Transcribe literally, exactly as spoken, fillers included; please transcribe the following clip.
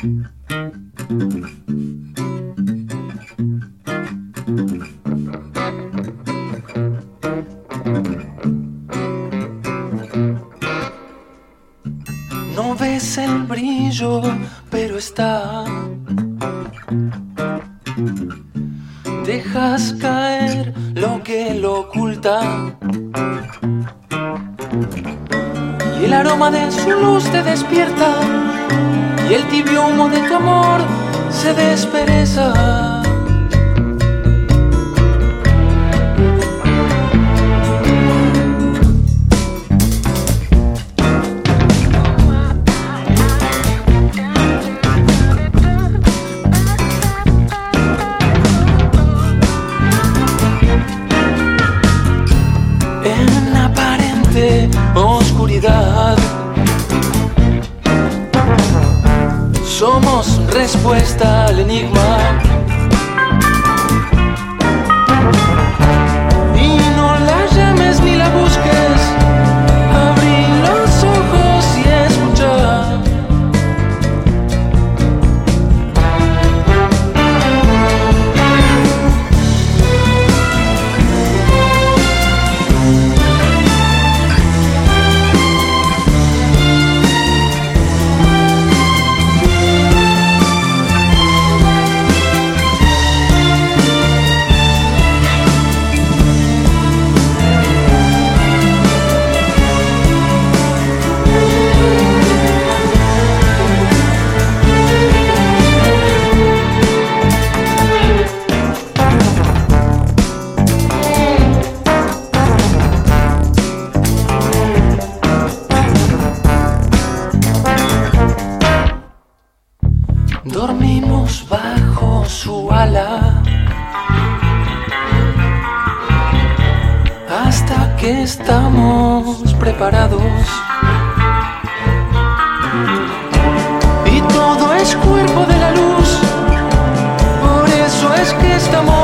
No ves el brillo, pero está. Dejas caer lo que lo oculta. Y el aroma de su luz te despierta. Y el tibio humo de tu amor se despereza. Oscuridad, somos respuesta al enigma. Y no la llames ni la busques, abrí los ojos y escucha. Dormimos bajo su ala hasta que estamos preparados. Y todo es cuerpo de la luz, por eso es que estamos